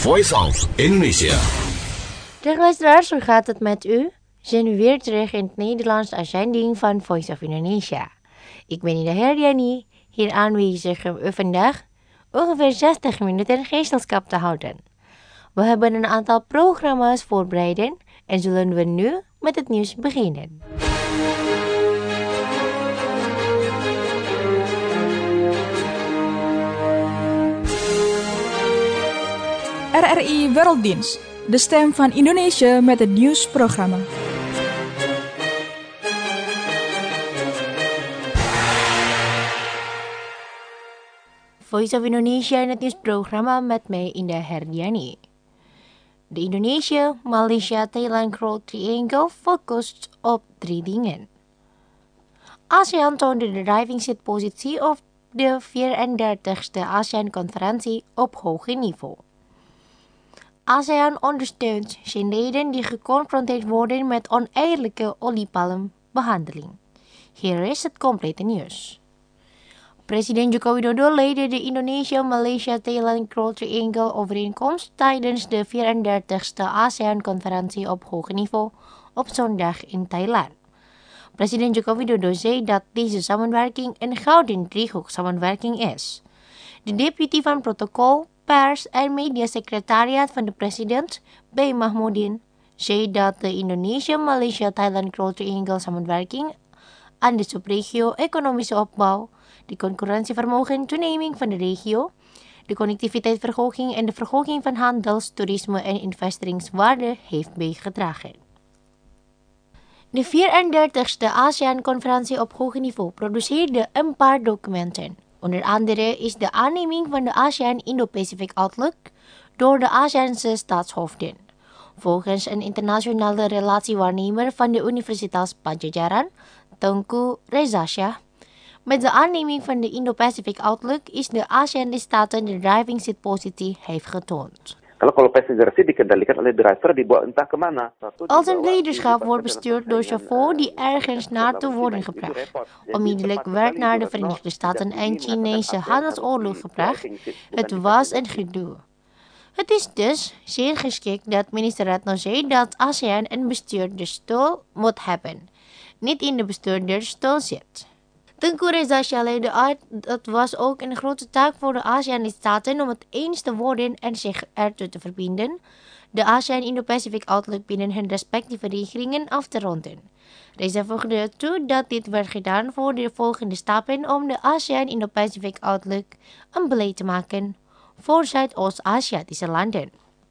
Voice of Indonesia. Dag luisteraars, hoe gaat het met u? We zijn nu weer terug in het Nederlands uitzending van Voice of Indonesia. Ik ben Ida Herdiani, hier aanwezig om u vandaag ongeveer 60 minuten gezelschap te houden. We hebben een aantal programma's voorbereid en zullen we nu met het nieuws beginnen. RRI Werelddienst, de stem van Indonesië met het nieuwsprogramma. Voice of Indonesia in het nieuwsprogramma met mij Indah Herdiani. De Indonesië-Malaysia-Thailand Growth Triangle focust op 3 dingen. ASEAN toonde de driving seat positie op de 34e ASEAN-conferentie op hoger niveau. ASEAN ondersteunt zijn leden die geconfronteerd worden met oneerlijke oliepalmbehandeling. Hier is het complete nieuws. President Joko Widodo leidde de Indonesië-Malaysia-Thailand Growth Triangle overeenkomst tijdens de 34e ASEAN-conferentie op hoger niveau op zondag in Thailand. President Joko Widodo zei dat deze samenwerking een gouden driehoek samenwerking is. De deputy van protocol, pers en mediasecretariat van de president, B. Mahmudin, zei dat de Indonesië-Malaysia-Thailand Growth Triangle samenwerking aan de subregio-economische opbouw, de concurrentievermogen toeneming van de regio, de connectiviteitsverhoging en de verhoging van handels, toerisme en investeringswaarde heeft bijgedragen. De 34e ASEAN-conferentie op hoog niveau produceerde een paar documenten. Onder andere is de aanneming van de ASEAN Indo-Pacific Outlook door de ASEANse staatshoofden. Volgens een internationale relatiewaarnemer van de Universitas Padjadjaran, Tengku Reza. Met de aanneming van de Indo-Pacific Outlook is de ASEAN-lidstaten de driving seat positie heeft getoond. Kalau passenger seat dikendalikan oleh driver dibawa entah kemana. Als een leiderschap wordt bestuurd door chauffeur die ergens naartoe worden gebracht. Onmiddellijk werd naar de Verenigde Staten en Chinese handelsoorlog gebracht. Het was een gedoe. Het is dus zeer geschikt dat minister Retno zei dat ASEAN een bestuurdersstoel moet hebben, niet in de bestuurdersstoel zit. Tengku Reza legde uit, dat was ook een grote taak voor de ASEAN-lidstaten om het eens te worden en zich ertoe te verbinden, de ASEAN Indo-Pacific Outlook binnen hun respectieve regeringen af te ronden. Reza voegde toe dat dit werd gedaan voor de volgende stappen om de ASEAN Indo-Pacific Outlook een beleid te maken voor Zuidoost-Aziatische landen.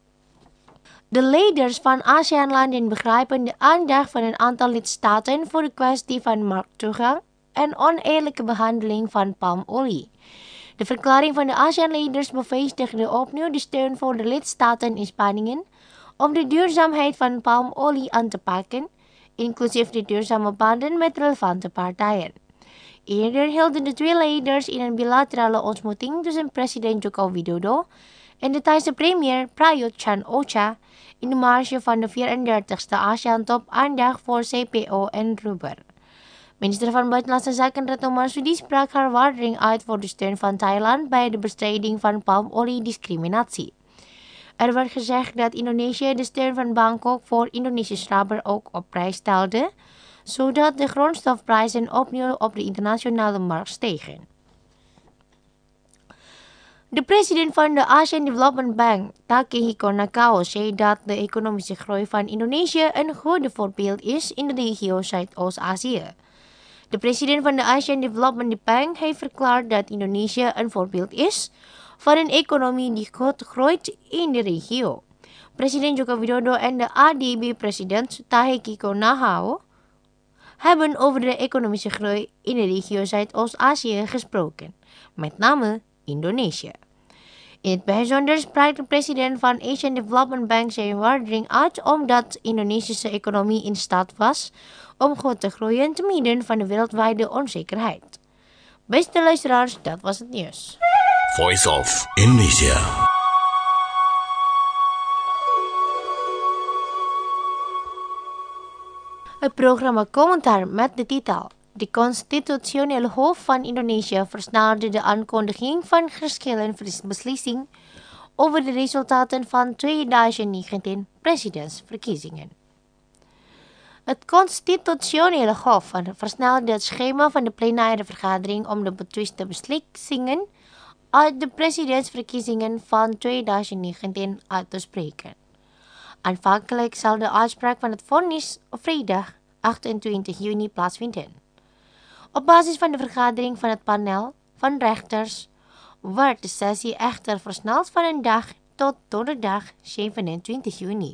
De leiders van ASEAN-landen begrijpen de aandacht van een aantal lidstaten voor de kwestie van markttoegang en oneerlijke behandeling van palmolie. De verklaring van de ASEAN-leiders bevestigde opnieuw de steun voor de lidstaten-inspanningen om de duurzaamheid van palmolie aan te pakken, inclusief de duurzame banden met relevante partijen. Eerder hielden de 2 leiders in een bilaterale ontmoeting tussen president Joko Widodo en de Thaise premier Prayut Chan-o-cha in de marge van de 34e ASEAN-top aandacht voor CPO en rubber. Minister van Buitenlandse Zaken Retno Marsudi sprak haar waardering uit voor de steun van Thailand bij de bestrijding van palmoliediscriminatie. Er werd gezegd dat Indonesië de steun van Bangkok voor Indonesisch rubber ook op prijs stelde, zodat de grondstofprijzen opnieuw op de internationale markt stegen. De president van de Asian Development Bank, Takehiko Nakao, zei dat de economische groei van Indonesië een goede voorbeeld is in de regio Zuidoost-Azië. De president van de Asian Development Bank heeft verklaard dat Indonesië een voorbeeld is van een economie die goed groeit in de regio. President Joko Widodo en de ADB-president Takehiko Nakao hebben over de economische groei in de regio Zuidoost-Azië gesproken, met name Indonesië. In het bijzonder sprak de president van Asian Development Bank zijn waardering uit omdat de Indonesische economie in staat was om goed te groeien te midden van de wereldwijde onzekerheid. Beste luisteraars, dat was het nieuws. Voice of Indonesia. Het programma Commentaar met de titel De constitutionele hof van Indonesië versnelde de aankondiging van geschillenbeslissing over de resultaten van 2019 presidentsverkiezingen. Het Constitutionele Hof versnelde het schema van de plenaire vergadering om de betwiste beslissingen uit de presidentsverkiezingen van 2019 uit te spreken. Aanvankelijk zal de uitspraak van het vonnis op vrijdag 28 juni plaatsvinden. Op basis van de vergadering van het panel van rechters wordt de sessie echter versneld van een dag tot donderdag 27 juni.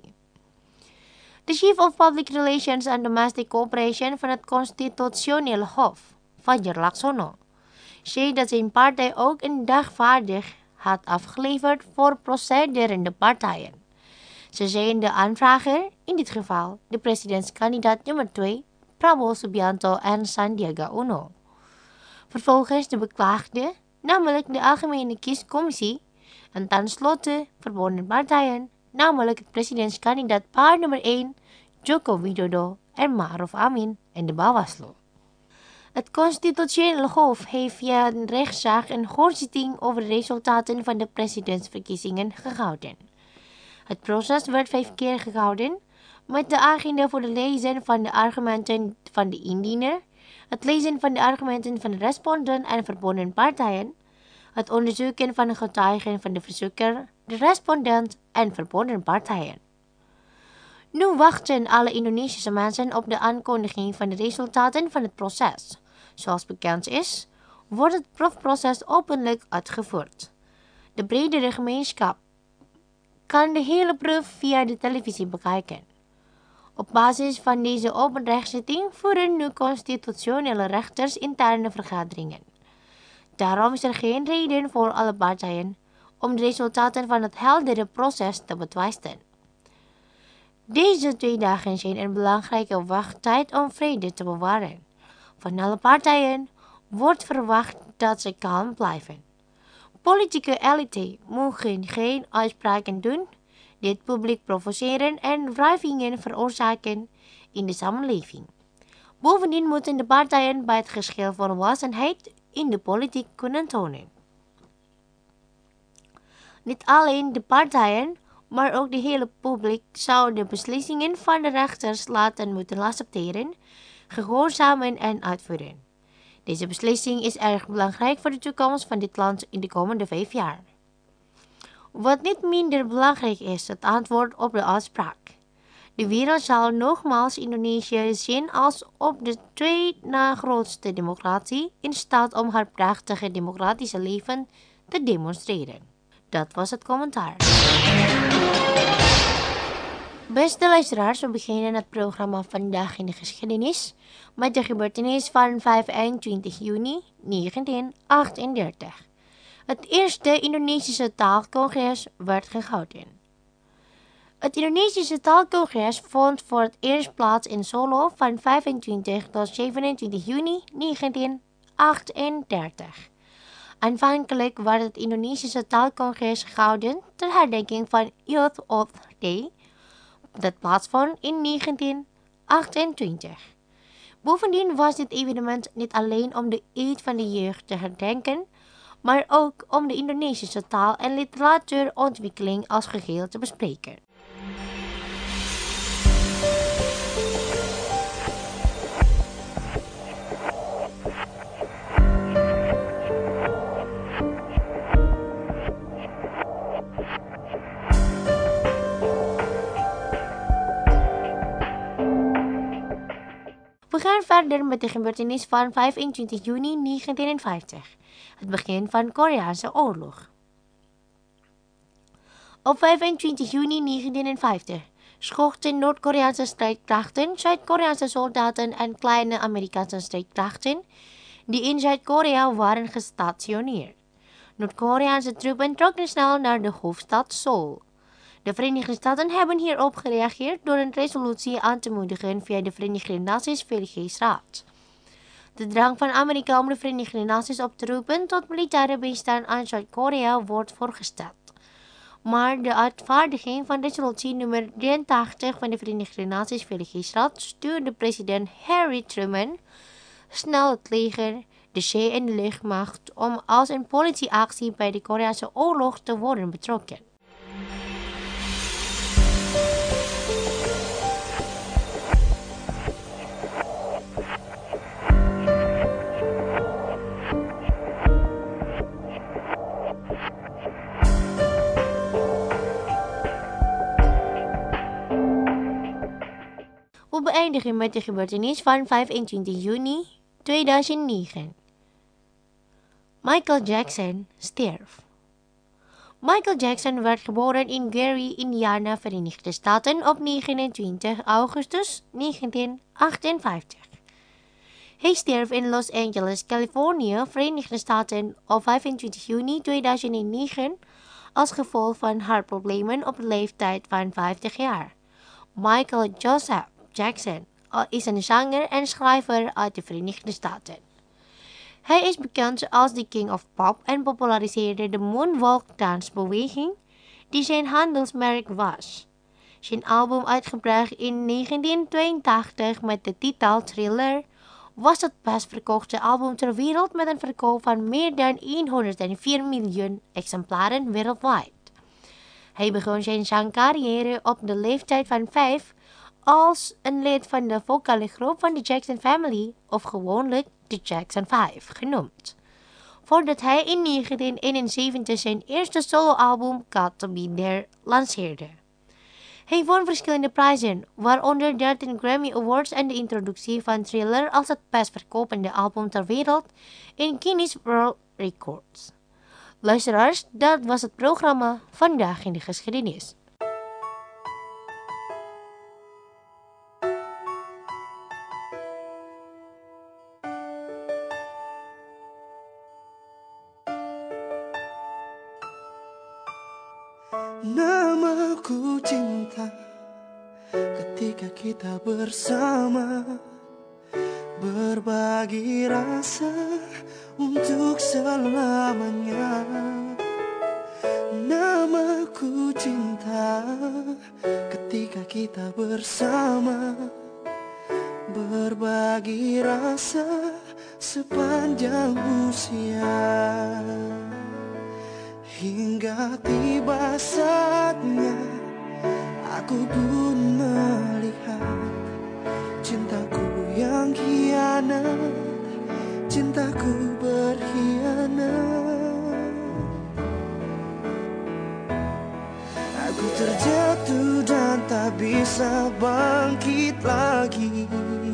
De Chief of Public Relations and Domestic Cooperation van het Constitutionele Hof, Fajar Laksono, zei dat zijn partij ook een dagvaardig had afgeleverd voor procederende partijen. Ze zijn de aanvrager, in dit geval de presidentskandidaat nummer 2, Prabowo Subianto en Sandiaga Uno. Vervolgens de beklaagde, namelijk de Algemene Kiescommissie, en tenslotte verbonden partijen, namelijk het presidentskandidaat paar nummer 1, Joko Widodo en Ma'ruf Amin en de Bawaslu. Het Constitutionele Hof heeft via een rechtszaak een hoorzitting over de resultaten van de presidentsverkiezingen gehouden. Het proces werd 5 keer gehouden, met de agenda voor het lezen van de argumenten van de indiener, het lezen van de argumenten van de respondent en verbonden partijen, het onderzoeken van de getuigen van de verzoeker, de respondent en verbonden partijen. Nu wachten alle Indonesische mensen op de aankondiging van de resultaten van het proces. Zoals bekend is, wordt het proefproces openlijk uitgevoerd. De bredere gemeenschap kan de hele proef via de televisie bekijken. Op basis van deze open rechtszitting voeren nu constitutionele rechters interne vergaderingen. Daarom is er geen reden voor alle partijen om de resultaten van het heldere proces te betwisten. Deze 2 dagen zijn een belangrijke wachttijd om vrede te bewaren. Van alle partijen wordt verwacht dat ze kalm blijven. Politieke elite mogen geen uitspraken doen die het publiek provoceren en wrijvingen veroorzaken in de samenleving. Bovendien moeten de partijen bij het geschil volwassenheid in de politiek kunnen tonen. Niet alleen de partijen, maar ook de hele publiek zou de beslissingen van de rechters laten moeten accepteren, gehoorzamen en uitvoeren. Deze beslissing is erg belangrijk voor de toekomst van dit land in de komende 5 jaar. Wat niet minder belangrijk is, het antwoord op de uitspraak. De wereld zal nogmaals Indonesië zien als op de 2 na grootste democratie in staat om haar prachtige democratische leven te demonstreren. Dat was het commentaar. Beste luisteraars, we beginnen het programma Vandaag in de Geschiedenis met de gebeurtenis van 25 juni 1938. Het eerste Indonesische taalcongres werd gehouden. Het Indonesische taalcongres vond voor het eerst plaats in Solo van 25 tot 27 juni 1938. Aanvankelijk werd het Indonesische taalcongres gehouden ter herdenking van Youth Oath Day, dat plaatsvond in 1928. Bovendien was dit evenement niet alleen om de eed van de jeugd te herdenken, maar ook om de Indonesische taal- en literatuurontwikkeling als geheel te bespreken. We gaan verder met de gebeurtenis van 25 juni 1950, het begin van de Koreaanse oorlog. Op 25 juni 1950 schoten Noord-Koreaanse strijdkrachten, Zuid-Koreaanse soldaten en kleine Amerikaanse strijdkrachten die in Zuid-Korea waren gestationeerd. Noord-Koreaanse troepen trokken snel naar de hoofdstad Seoul. De Verenigde Staten hebben hierop gereageerd door een resolutie aan te moedigen via de Verenigde Naties Veiligheidsraad. De drang van Amerika om de Verenigde Naties op te roepen tot militaire bijstand aan Zuid-Korea wordt voorgesteld. Maar de uitvaardiging van resolutie nummer 83 van de Verenigde Naties Veiligheidsraad stuurde president Harry Truman snel het leger, de zee- en de luchtmacht om als een politieactie bij de Koreaanse oorlog te worden betrokken. eindigen met de gebeurtenis van 25 juni 2009. Michael Jackson stierf. Michael Jackson werd geboren in Gary, Indiana, Verenigde Staten op 29 augustus 1958. Hij stierf in Los Angeles, Californië, Verenigde Staten op 25 juni 2009 als gevolg van hartproblemen op de leeftijd van 50 jaar. Michael Joseph Jackson is een zanger en schrijver uit de Verenigde Staten. Hij is bekend als de King of Pop en populariseerde de moonwalk dansbeweging, die zijn handelsmerk was. Zijn album, uitgebracht in 1982 met de titel Thriller, was het best verkochte album ter wereld met een verkoop van meer dan 104 miljoen exemplaren wereldwijd. Hij begon zijn zangcarrière op de leeftijd van 5 als een lid van de vocale groep van de Jackson Family, of gewoonlijk de Jackson 5 genoemd, voordat hij in 1971 zijn eerste soloalbum Got to Be There lanceerde. Hij won verschillende prijzen, waaronder 13 Grammy Awards en de introductie van Thriller als het best verkopende album ter wereld in Guinness World Records. Luisteraars, dat was het programma Vandaag in de Geschiedenis. Namaku cinta ketika kita bersama, berbagi rasa untuk selamanya. Namaku cinta ketika kita bersama, berbagi rasa sepanjang usia. Hingga tiba saatnya aku pun melihat cintaku yang khianat, cintaku berkhianat. Aku terjatuh dan tak bisa bangkit lagi.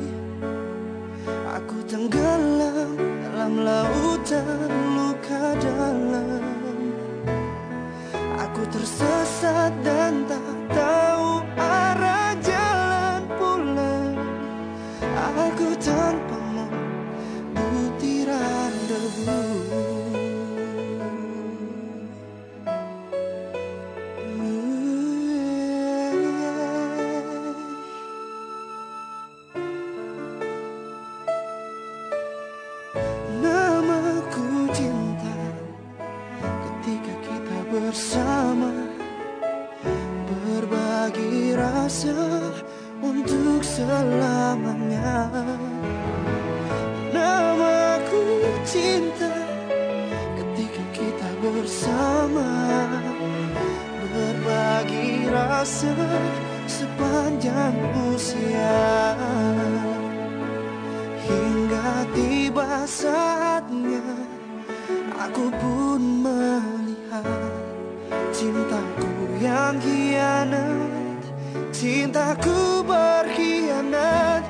Aku tenggelam dalam lautan luka dalam. Aku tersesat dan tak tahu arah jalan pulang. Aku tanpamu butiran debu. Namaku cinta ketika kita bersama, berbagi rasa untuk selamanya. Namaku cinta ketika kita bersama, berbagi rasa sepanjang usia. Hingga tiba saatnya aku pun melihat cintaku yang khianat, cintaku berkhianat.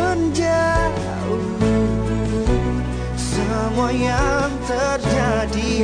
Semua yang terjadi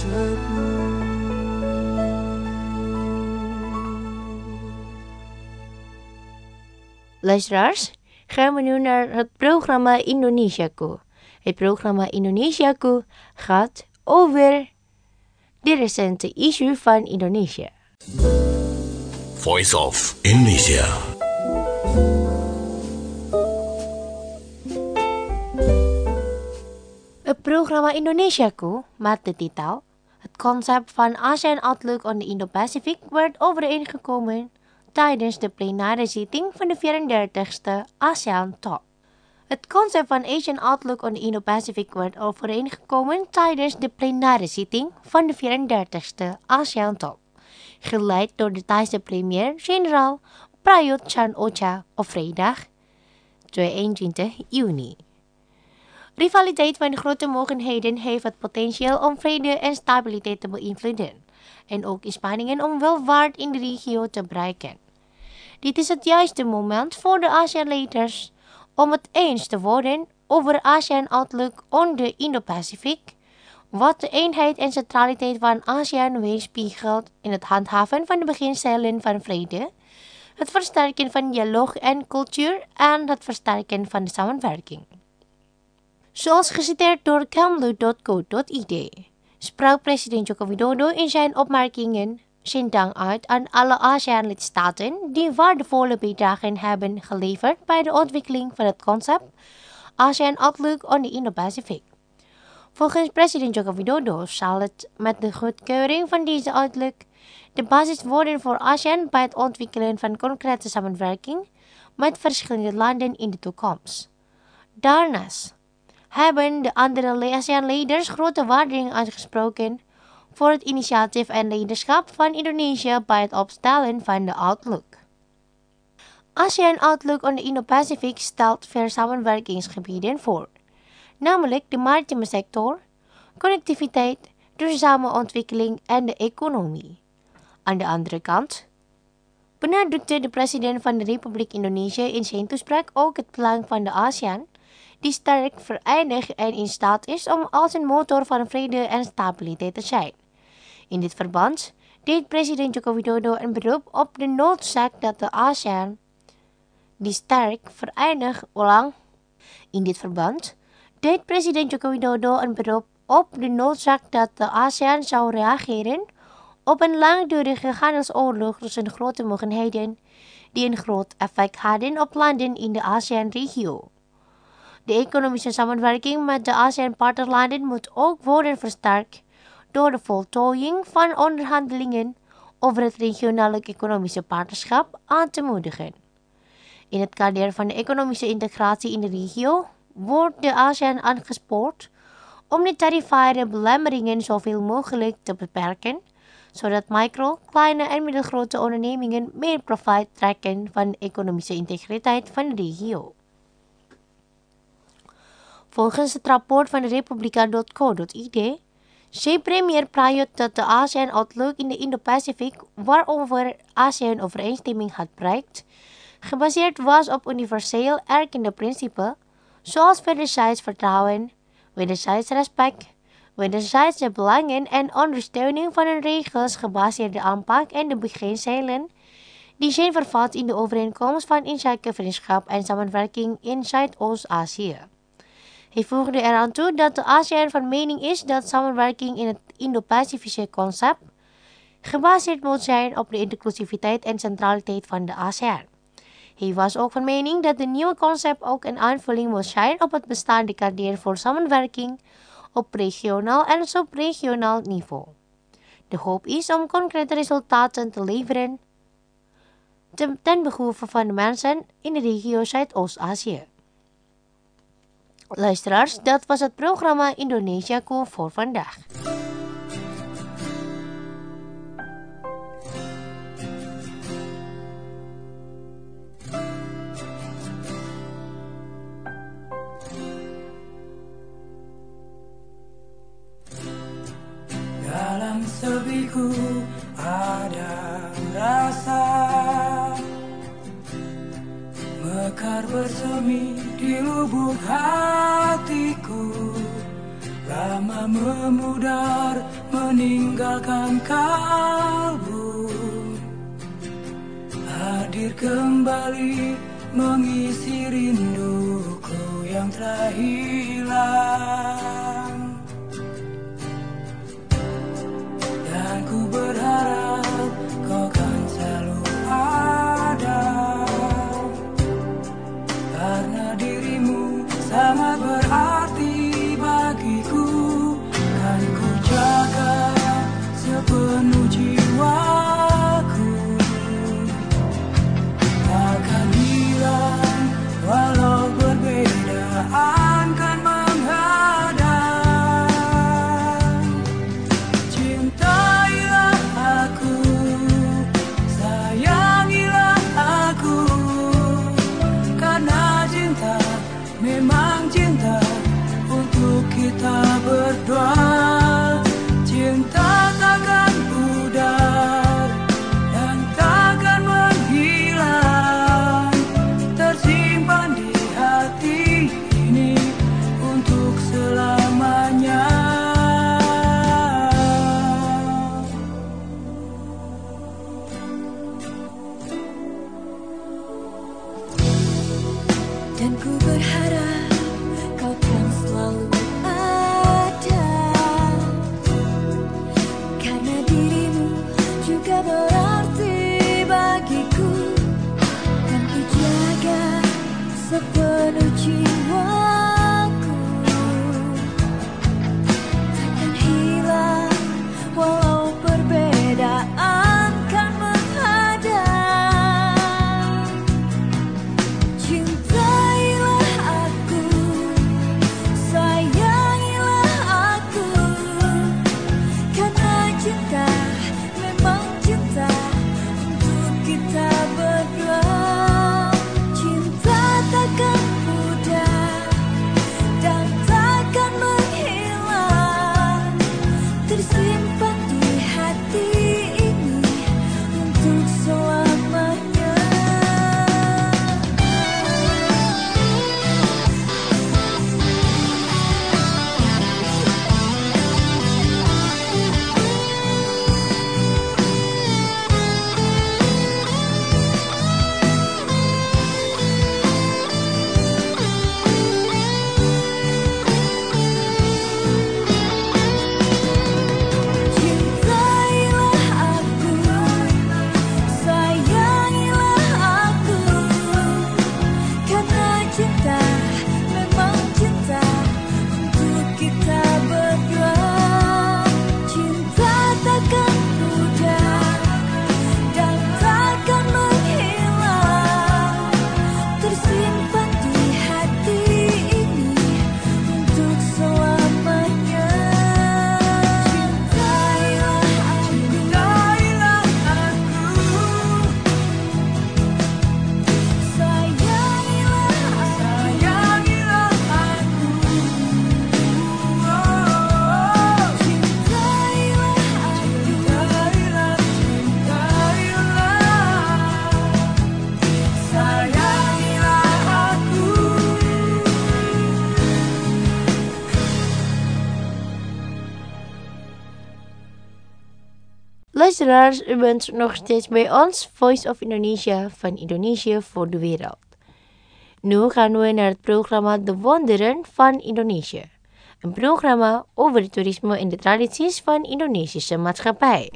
tebu. Luisteraars, gaan we nu naar het programma Indonesiaku. Het programma Indonesiaku gaat over de recente issue van Indonesië. Voice of Indonesia. Het programma Indonesiaku met de titel Het concept van ASEAN Outlook on the Indo-Pacific werd overeengekomen tijdens de plenaire zitting van de 34e ASEAN-top. Het concept van Asian Outlook on the Indo-Pacific werd overeengekomen tijdens de plenaire zitting van de 34e ASEAN-top, geleid door de Thaise premier-generaal Prayut Chan-o-cha op vrijdag 22 juni. Rivaliteit van de grote mogendheden heeft het potentieel om vrede en stabiliteit te beïnvloeden en ook inspanningen om welvaart in de regio te bereiken. Dit is het juiste moment voor de ASEAN-leiders om het eens te worden over ASEAN Outlook on the Indo-Pacific, wat de eenheid en centraliteit van ASEAN weerspiegelt in het handhaven van de beginselen van vrede, het versterken van dialoog en cultuur en het versterken van de samenwerking. Zoals geciteerd door kamlu.co.id sprak president Joko Widodo in zijn opmerkingen zijn dank uit aan alle ASEAN-lidstaten die waardevolle bijdragen hebben geleverd bij de ontwikkeling van het concept ASEAN Outlook on the Indo-Pacific. Volgens president Joko Widodo zal het met de goedkeuring van deze outlook de basis worden voor ASEAN bij het ontwikkelen van concrete samenwerking met verschillende landen in de toekomst. Daarnaast hebben de andere ASEAN-leiders grote waardering uitgesproken voor het initiatief en leiderschap van Indonesië bij het opstellen van de Outlook. ASEAN Outlook on the Indo-Pacific stelt 4 samenwerkingsgebieden voor, namelijk de maritieme sector, connectiviteit, duurzame ontwikkeling en de economie. Aan de andere kant benadrukte de president van de Republiek Indonesië in zijn toespraak ook het belang van de ASEAN, die sterk verenigd en in staat is om als een motor van vrede en stabiliteit te zijn. In dit verband deed president Joko Widodo een beroep op de noodzaak dat de ASEAN die sterk verenigd In dit verband deed president Joko Widodo een beroep op de noodzaak dat de ASEAN zou reageren op een langdurige handelsoorlog tussen grote mogendheden die een groot effect hadden op landen in de ASEAN-regio. De economische samenwerking met de ASEAN-partnerlanden moet ook worden versterkt door de voltooiing van onderhandelingen over het regionale economische partnerschap aan te moedigen. In het kader van de economische integratie in de regio wordt de ASEAN aangespoord om de tarifaire belemmeringen zoveel mogelijk te beperken, zodat micro, kleine en middelgrote ondernemingen meer profijt trekken van de economische integriteit van de regio. Volgens het rapport van de Republika.co.id zei premier Prayut dat de ASEAN Outlook in de Indo-Pacific, waarover ASEAN overeenstemming had bereikt, gebaseerd was op universeel erkende principes zoals wederzijds vertrouwen, wederzijds respect, wederzijdse belangen en ondersteuning van een regels gebaseerde aanpak en de beginselen die zijn vervat in de overeenkomst van inzake vriendschap en samenwerking in Zuidoost-Azië. Hij voegde eraan toe dat de ASEAN van mening is dat samenwerking in het Indo-Pacifische concept gebaseerd moet zijn op de inclusiviteit en centraliteit van de ASEAN. Hij was ook van mening dat het nieuwe concept ook een aanvulling moet zijn op het bestaande kader voor samenwerking op regionaal en subregionaal niveau. De hoop is om concrete resultaten te leveren ten behoeve van de mensen in de regio Zuidoost-Azië. Luisteraars, dat was het programma Indonesiaku voor vandaag. Dalam sebiku ada rasa mekar bersemi di lubuk hatiku, lama memudar meninggalkan kalbu. Hadir kembali mengisi rinduku yang telah hilang. Dan ku berharap kau kan selalu ada, karena dirimu sangat berarti bagiku. Kan ku jaga sepenuh jiwaku, takkan hilang walau perbedaan kan menghadang. Cintailah aku, sayangilah aku, karena cinta memang cinta untuk kita berdua. Cinta takkan pudar dan takkan menghilang, tersimpan di hati ini untuk selamanya. Dan ku berharap kau kan selalu ada, karena dirimu juga berarti bagiku. Kan ku jaga sepenuh jiwaku, takkan hilang walau perbedaan kan menghadang. Cintailah aku, sayangilah aku, karena cinta memang cinta untuk kita berdua. Cinta takkan pudar dan takkan menghilang, tersimpan di hati ini untuk selamanya. Cintailah aku, sayangilah aku, karena cinta memang cinta untuk kita berdua. Cinta takkan pudar dan takkan menghilang, tersimpan di hati ini untuk selamanya. Cintailah aku, sayangilah aku, sayangilah aku. Luisteraars, u bent nog steeds bij ons, Voice of Indonesia, van Indonesië voor de wereld. Nu gaan we naar het programma De Wonderen van Indonesië. Een programma over het toerisme en de tradities van de Indonesische maatschappij.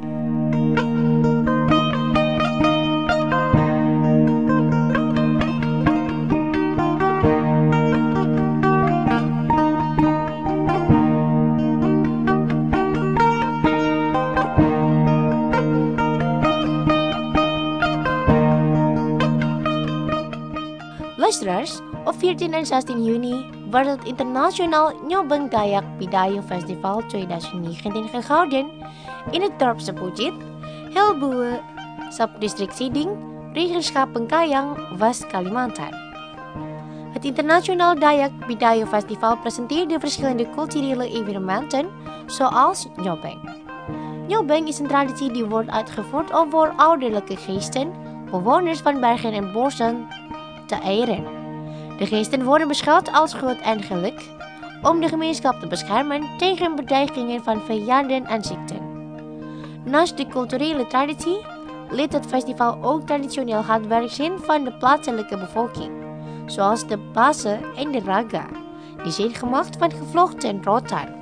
Luisteraars, op 14 en 16 juni wordt het Internationaal Nyobeng Dayak Bidayuh Festival 2019 gehouden in het dorp Sepujit, Helboe, subdistrict Siding, Regenschap Bengkayang, West Kalimantan. Het Internationaal Dayak Bidayuh Festival presenteert de verschillende culturele evenementen, zoals Nyobeng. Nyobeng is een traditie die wordt uitgevoerd om voor ouderlijke geesten, bewoners van bergen en bossen, te eren. De geesten worden beschouwd als goed en geluk, om de gemeenschap te beschermen tegen bedreigingen van vijanden en ziekten. Naast de culturele traditie liet het festival ook traditioneel handwerk zien van de plaatselijke bevolking, zoals de base en de raga, die zijn gemaakt van gevlochten rotan.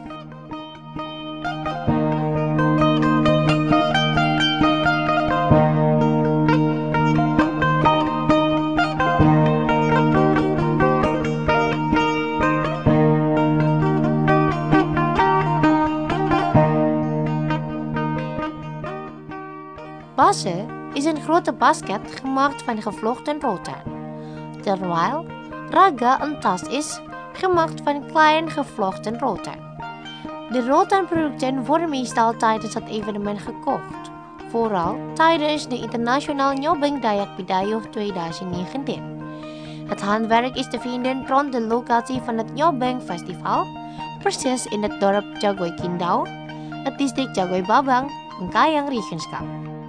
Base is een grote basket gemaakt van gevlochten rotan, terwijl raga een tas is gemaakt van klein gevlochten rotan. De rotanproducten worden meestal tijdens het evenement gekocht, vooral tijdens de International Nyobeng Dayak Bidayuh 2019. Het handwerk is te vinden rond de locatie van het Nyobeng Festival, precies in het dorp Jagoy Kindau, het district Jagoy Babang, Bengkayang Regenschap.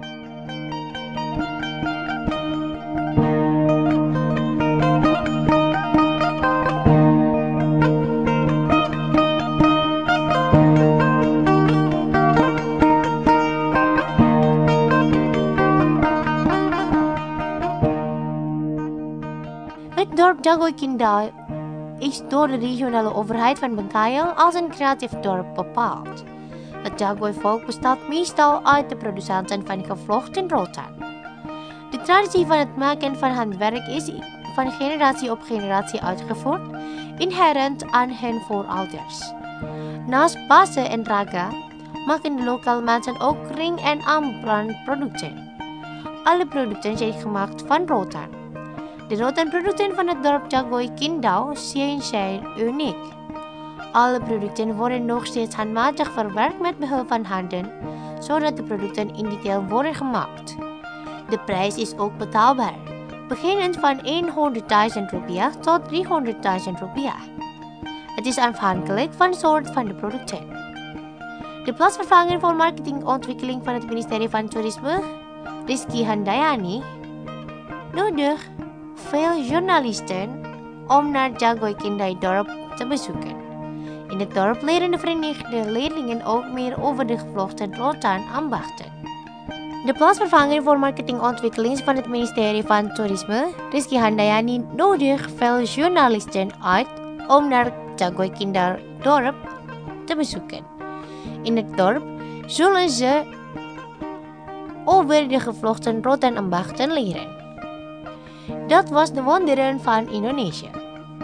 Het dorp Jagoy Kindau is door de regionale overheid van Bengkayang als een creatief dorp bepaald. Het Jagoy-volk bestaat meestal uit de producenten van gevlochten rotan. De traditie van het maken van handwerk is van generatie op generatie uitgevoerd, inherent aan hun voorouders. Naast base en raga maken de lokale mensen ook ring- en aanbrandproducten. Alle producten zijn gemaakt van rotan. De rotanproducten van het dorp Jagoy Kindau zijn uniek. Alle producten worden nog steeds handmatig verwerkt met behulp van handen, zodat de producten in detail worden gemaakt. De prijs is ook betaalbaar, beginnend van 100.000 rupiah tot 300.000 rupiah. Het is afhankelijk van de soort van de producten. De plaatsvervanger voor marketingontwikkeling van het ministerie van Toerisme, Rizky Handayani, nodigt veel journalisten om naar Jagoy Kindau dorp te bezoeken. In het dorp leren de verenigde leerlingen ook meer over de gevlochten rotan ambachten. De plaatsvervanger voor marketingontwikkeling van het ministerie van Toerisme, Rizky Handayani, nodigt veel journalisten uit om naar Jagoy Kindau dorp te bezoeken. In het dorp zullen ze over de gevlochten rotan ambachten leren. Dat was de wonderen van Indonesië.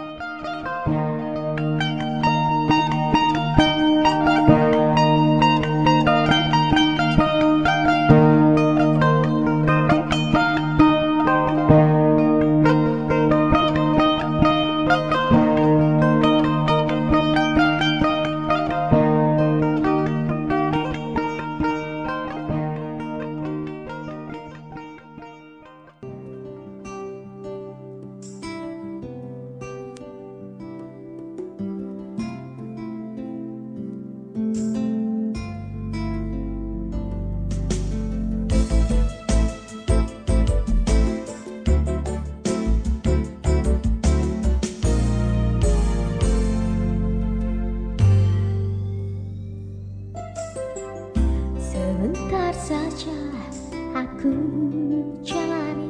Sebentar saja aku jalani,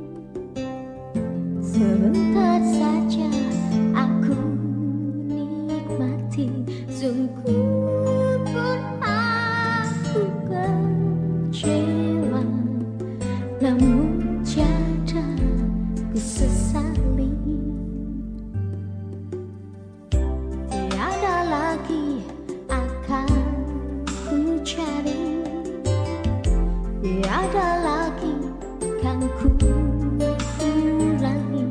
sebentar saja aku nikmati. Sungguh pun aku kecewa, namun tiada ku sesali. Tiada lagi akan ku cari, tiada lagi kan ku ulangi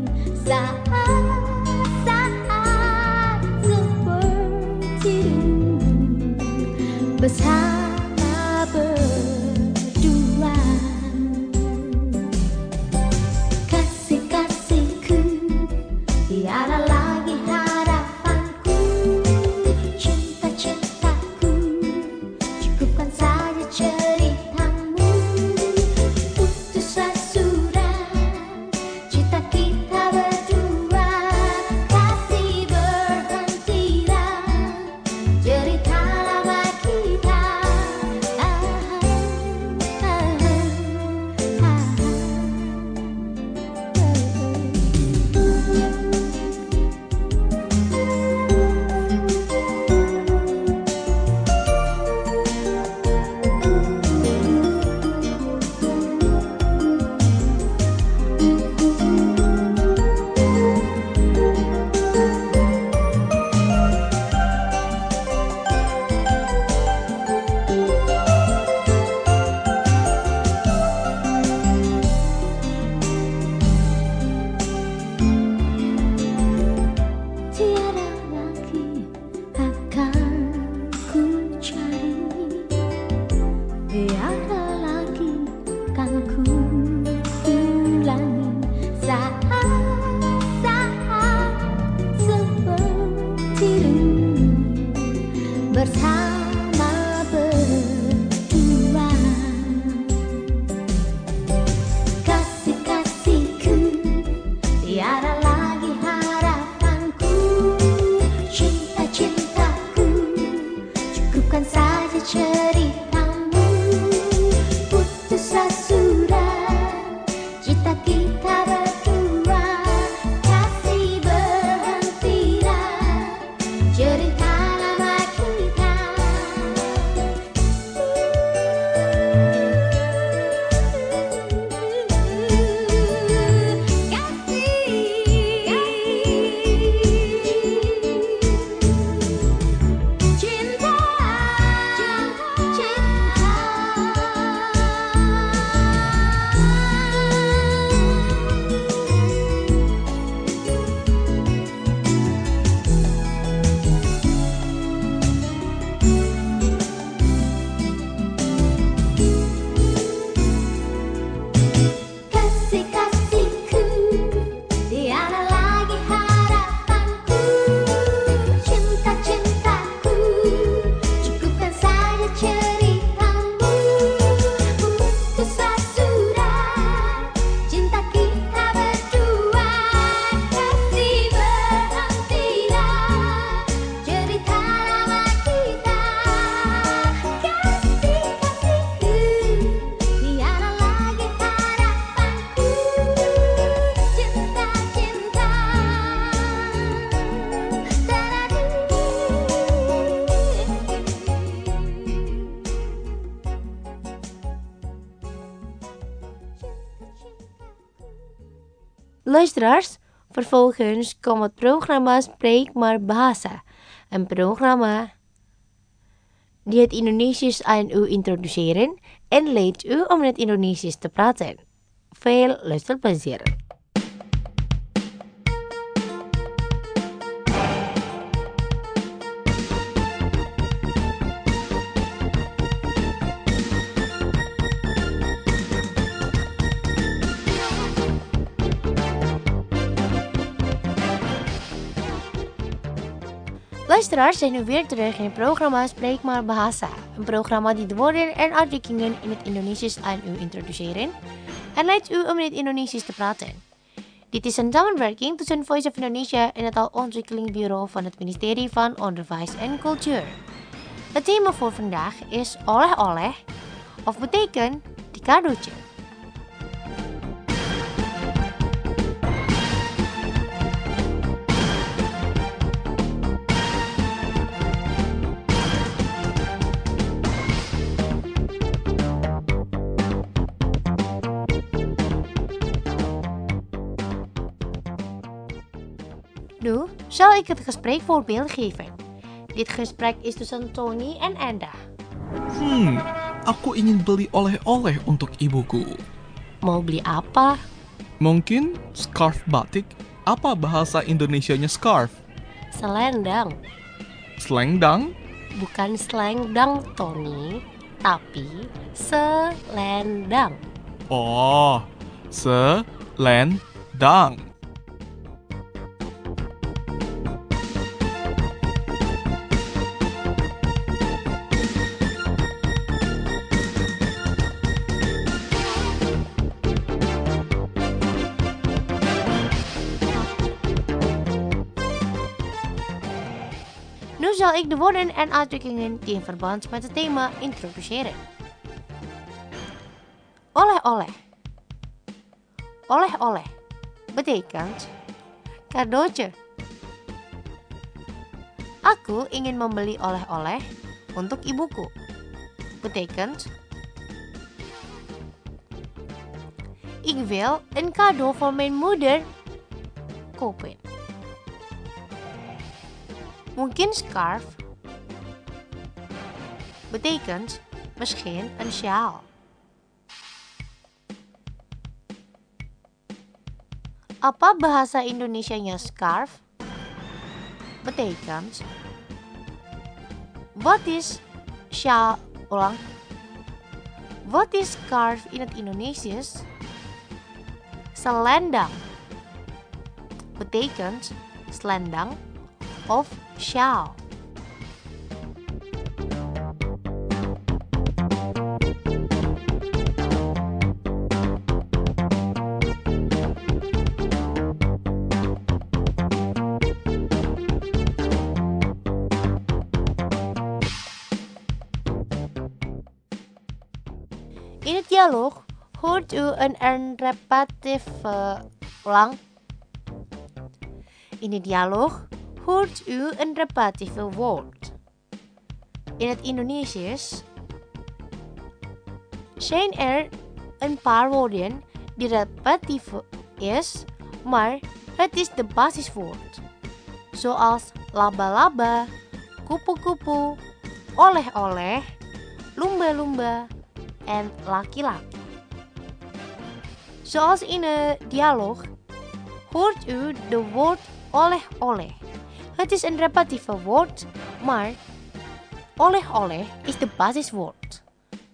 saat-saat seperti dulu bersama berdua. Kasih-kasihku, tiada lagi harapanku, cinta-cintaku, cukupkan saja ceritamu. Putuslah sudah cinta kita berdua, kasih berhentilah tiada lagi kan ku ulangi saat-saat seperti dulu bersama berdua. Kasih-kasihku, tiada lagi harapanku. Cinta-cintaku, cukupkan saja ceritamu. Putus sudah cita kita berdua. Kasih berhentilah cerita lama kita. Cinta, kasih-kasihku, tiada lagi harapanku. Cinta-cintaku, cukupkan saja ceritamu. Putuslah sudah cinta kita berdua. Kasih berhentilah cerita lama kita. Kasih-kasihku, tiada lagi harapanku. Cinta-cinta, Luisteraars, vervolgens komt het programma Spreek maar Bahasa. Een programma die het Indonesisch aan u introduceren en leidt u om in het Indonesisch te praten. Veel luisterplezier. Luisteraars zijn nu weer terug in het programma Spreek maar Bahasa. Een programma die de woorden en uitdrukkingen in het Indonesisch aan u introduceren en leidt u om in het Indonesisch te praten. Dit is een samenwerking tussen Voice of Indonesia en het Taalontwikkelingsbureau van het ministerie van Onderwijs en Cultuur. Het thema voor vandaag is oleh-oleh, of betekent die cadeautje. Nu zal ik het gesprekvoorbeeld geven. Dit gesprek is tussen Tony en Enda. Aku ingin beli oleh-oleh untuk ibuku. Mau beli apa? Mungkin scarf batik. Apa bahasa Indonesianya scarf? Selendang. Selendang? Bukan selendang, Tony, tapi selendang. Oh, selendang. Nu zal ik de woorden en uitdrukkingen die in verband met het thema introduceren. Oleh-oleh. Oleh-oleh betekent cadeautje. Aku ingin membeli oleh-oleh untuk ibuku. Betekent ik wil een cadeau voor mijn moeder kopen. Mungkin scarf betekent misschien een sjaal. Apa bahasa Indonesianya scarf? Betekent wat is sjaal? Ulang. What is scarf in het Indonesisch? Selendang betekent selendang of sjaal. In het dialoog hoort u een repetitieve ulang. In het dialoog hoort u een repetitieve woord. In het Indonesisch zijn er een paar woorden die repetitief is, maar het is de basiswoord. Zoals laba-laba, kupu-kupu, oleh-oleh, lumba-lumba en laki-laki. Zoals in de dialoog hoort u de woord oleh-oleh. Het is een repetitieve woord, maar oleh-oleh is de basiswoord.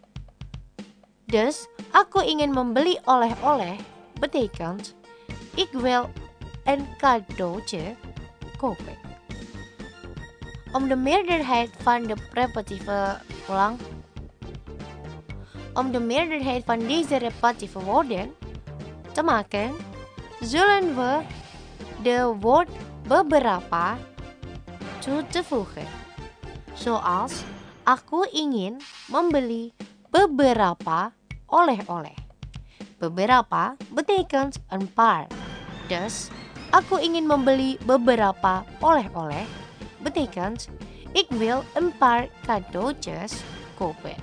Dus, aku ingin membeli oleh-oleh betekent ik wil een cadeautje kopen. Om de meerderheid van de repetitieve ulang. Om de meerderheid van deze repetitieve woorden te maken, zullen we de woord beberapa toe te voegen. Zoals, aku ingin membeli beberapa oleh-oleh. Beberapa betekent een paar. Dus, aku ingin membeli beberapa oleh-oleh betekent ik wil een paar cadeautjes kopen.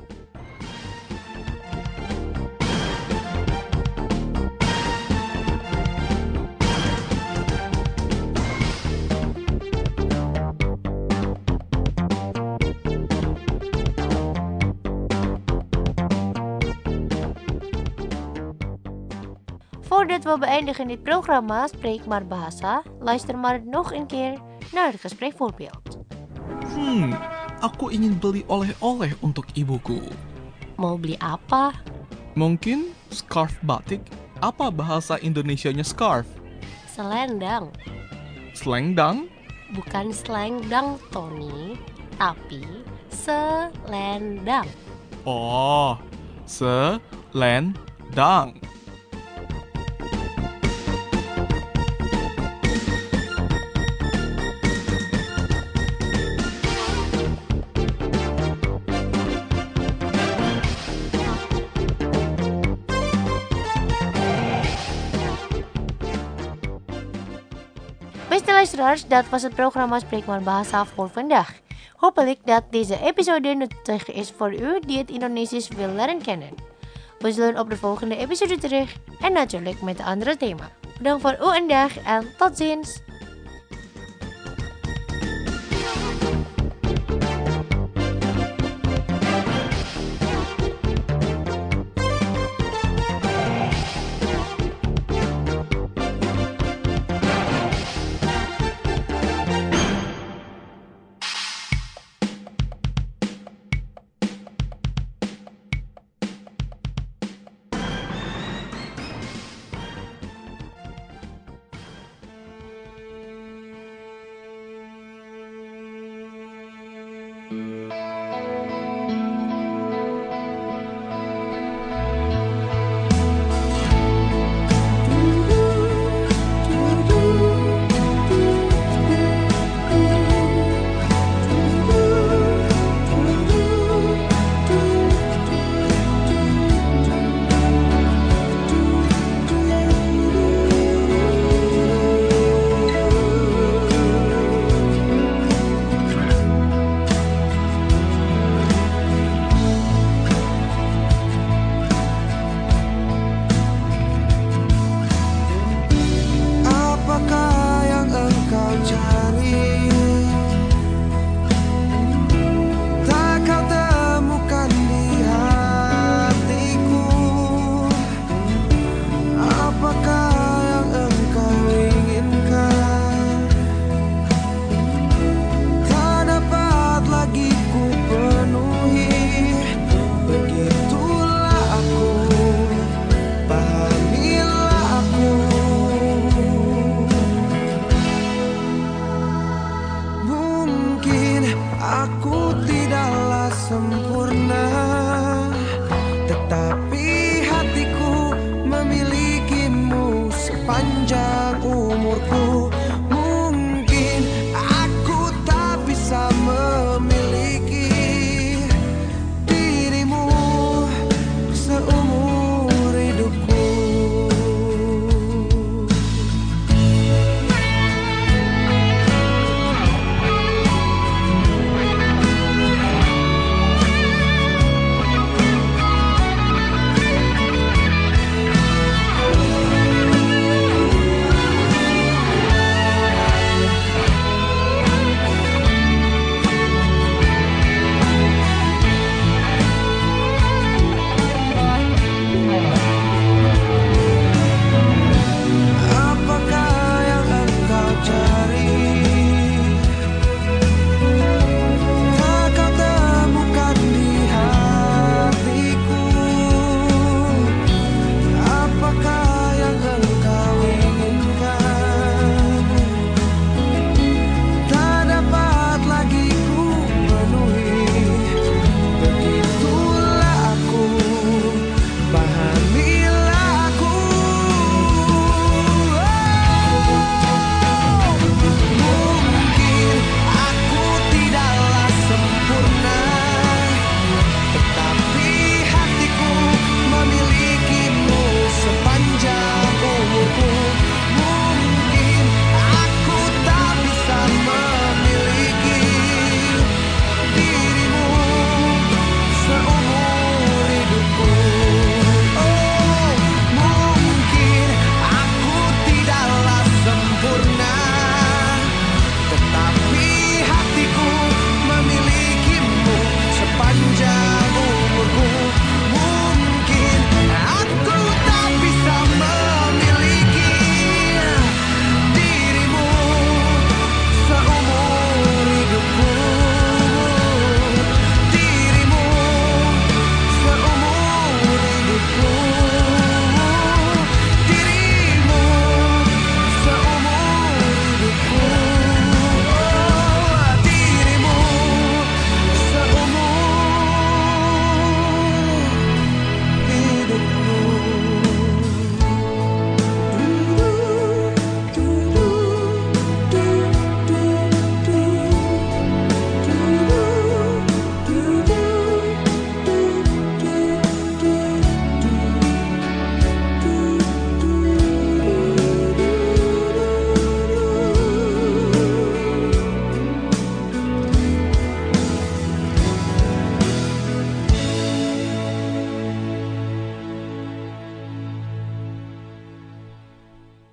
Voordat we beëindigen dit programma Spreek maar Bahasa, luister maar nog een keer naar het gesprekvoorbeeld. Aku ingin beli oleh-oleh untuk ibuku. Mau beli apa? Mungkin scarf batik. Apa bahasa Indonesianya scarf? Selendang. Selendang? Bukan selendang, Tony, tapi selendang. Oh, selendang. Beste luisteraars, dat was het programma Spreek maar Bahasa voor vandaag. Hopelijk dat deze episode nuttig is voor u die het Indonesisch wil leren kennen. We zullen op de volgende episode terug en natuurlijk met een andere thema. Bedankt voor uw aandacht en tot ziens!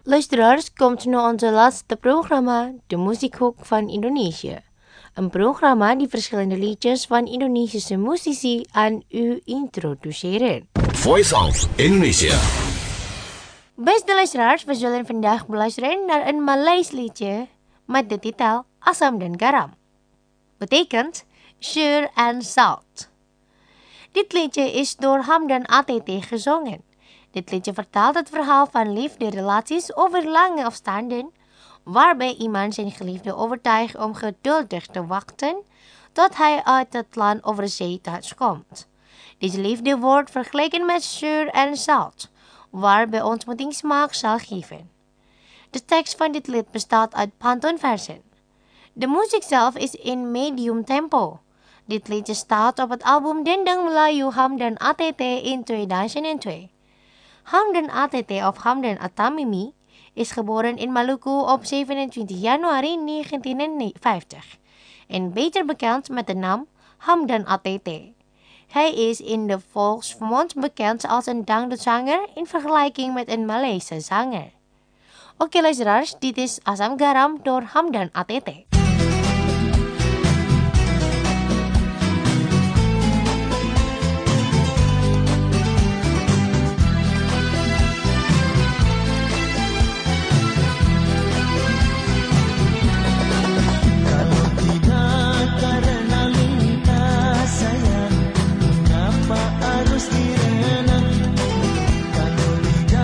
Luisteraars, komt nu onze laatste programma, de Muziekhoek van Indonesië. Een programma die verschillende liedjes van Indonesische muzici aan u introduceren. Voice of Indonesia. Beste luisteraars, we zullen vandaag beluisteren naar een Maleis liedje met de titel Asam dan Garam. Betekent Sugar and Salt. Dit liedje is door Hamdan ATT gezongen. Dit liedje vertelt het verhaal van liefde-relaties over lange afstanden, waarbij iemand zijn geliefde overtuigt om geduldig te wachten tot hij uit het land over zee thuiskomt. Deze liefde wordt vergeleken met sugar en zout, waarbij ontmoeting smaak zal geven. De tekst van dit lied bestaat uit pantoonversen. De muziek zelf is in medium tempo. Dit liedje staat op het album Dendang Melayu Hamdan ATT in 2002. Hamdan ATT of Hamdan Atamimi is geboren in Maluku op 27 januari 1950 en beter bekend met de naam Hamdan ATT. Hij is in de volksmond bekend als een dangdutzanger in vergelijking met een Maleise zanger. Oké luisteraars, dit is Asam Garam door Hamdan ATT.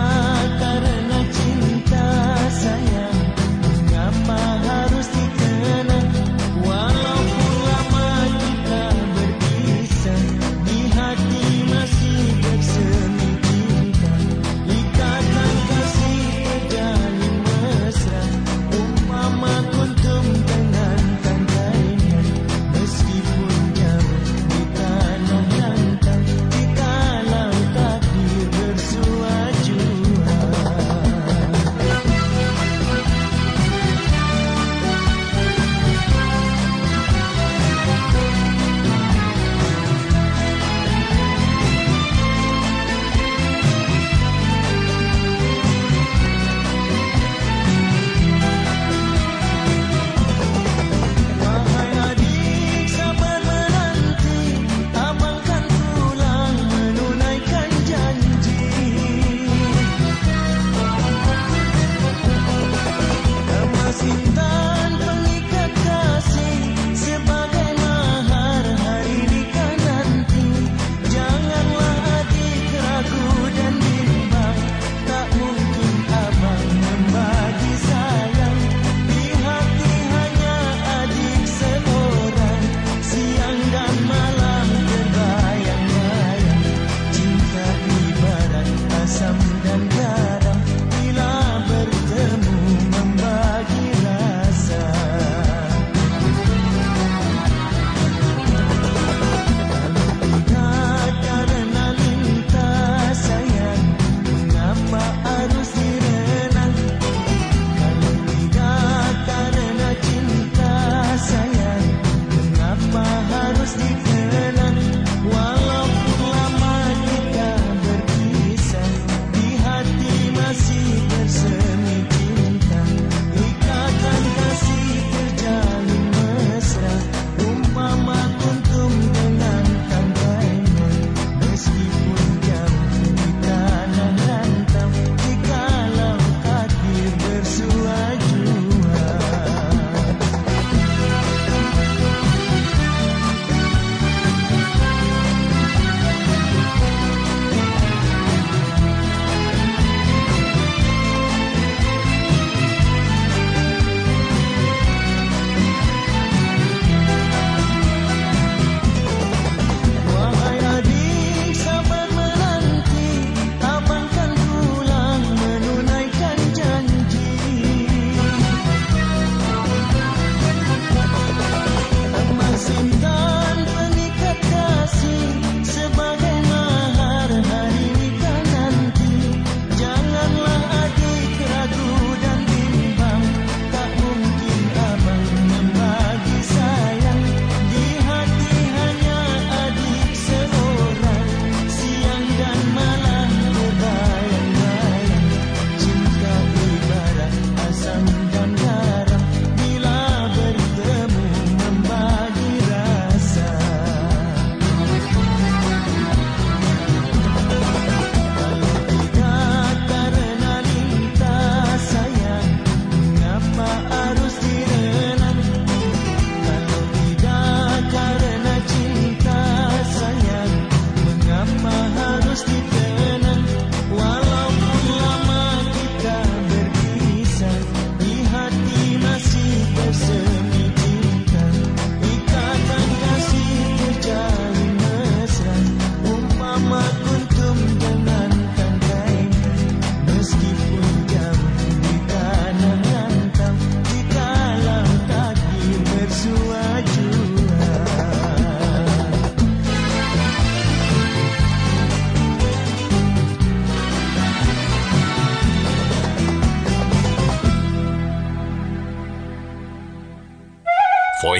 Karena cinta sayang, mengapa harus dikendalikan?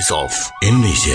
Voice of Indonesia.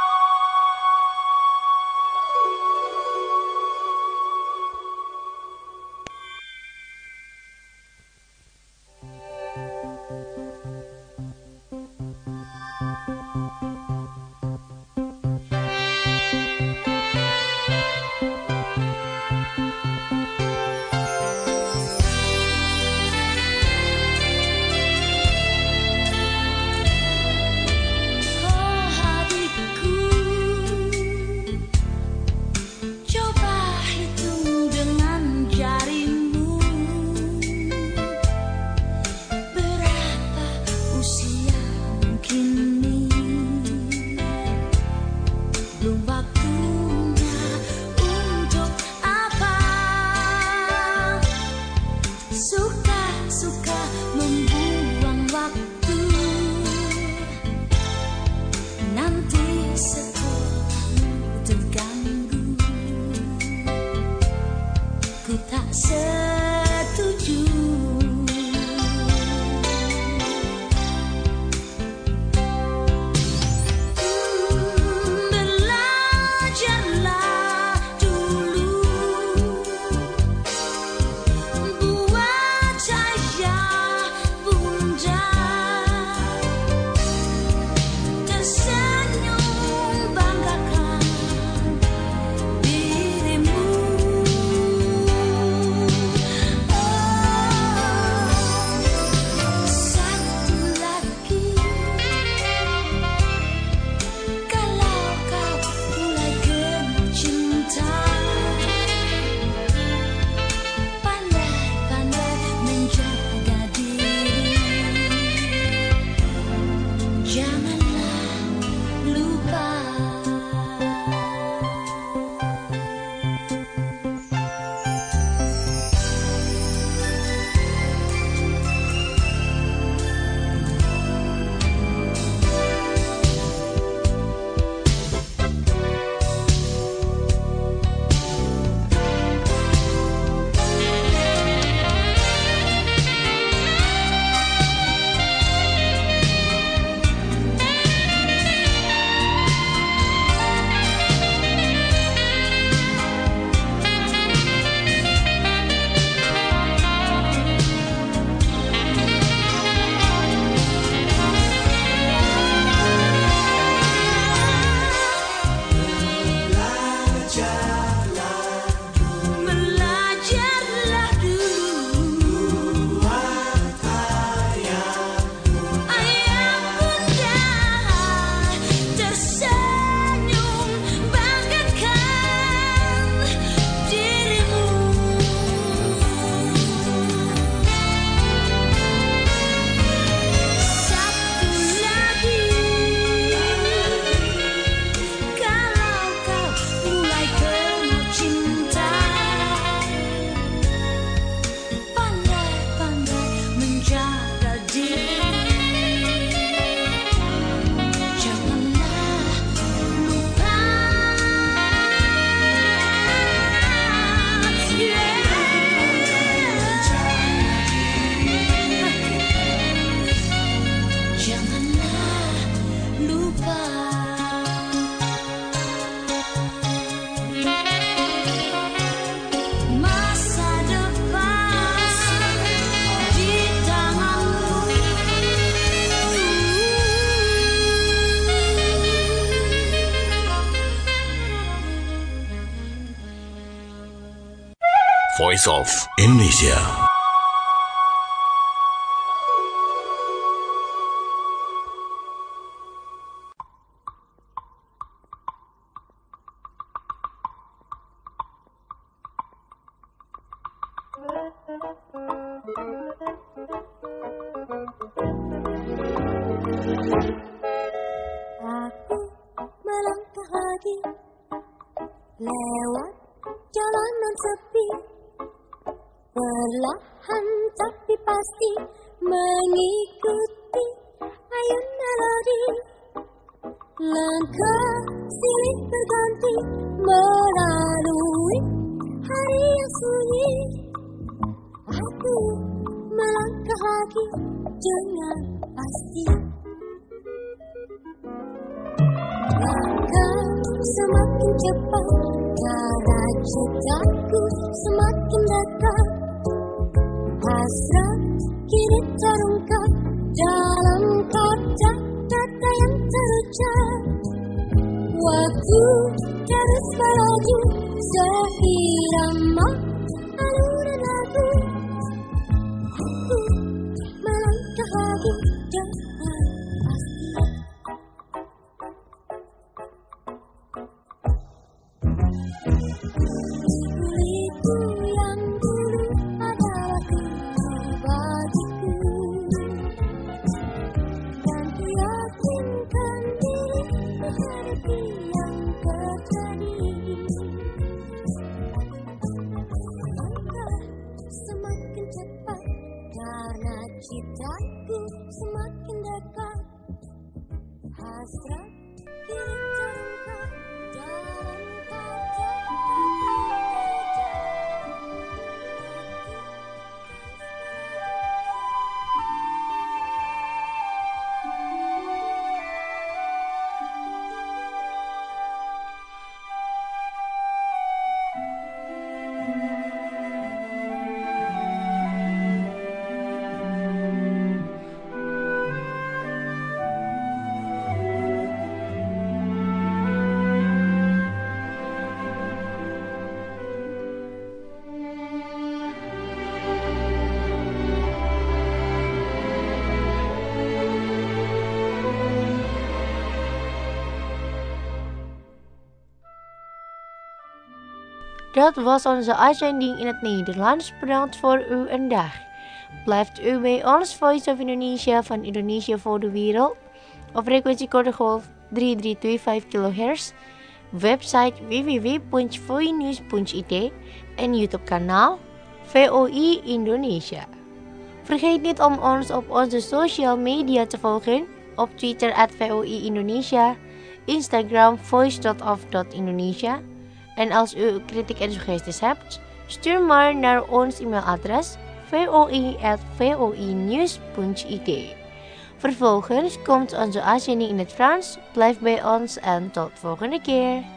Voice of Indonesia. Aku melangkah lagi lewat jalanan sepi, perlahan tapi pasti mengikuti ayun melodi. Langkah silih berganti melalui hari yang sunyi. Aku melangkah lagi dengan pasti. semakin cepat, karena cintaku semakin dekat. Hasrat kini terungkap dalam kata-kata yang terucap. Waktu terus berlalu seirama alunan lagu. Aku melangkah lagi dengan pasti. Kuliku yang dulu adalah dulu bagiku, dan ku yakinkan diri menghadapi yang terjadi. Langkah semakin cepat, karena cintaku semakin dekat. Hasrat kini terungkap dalam Dat was onze uitzending in het Nederlands. Bedankt voor uw aandacht. Blijft u bij ons Voice of Indonesia van Indonesia voor de wereld op frequentie kortegolf 3325 kHz, website www.voinews.it en YouTube kanaal VOI Indonesia. Vergeet niet om ons op onze social media te volgen, op Twitter @VOI Indonesia, Instagram voice.of.indonesia. En als u kritiek en suggesties hebt, stuur maar naar ons e-mailadres voi@voinews.it. Vervolgens komt onze uitzending in het Frans. Blijf bij ons en tot volgende keer.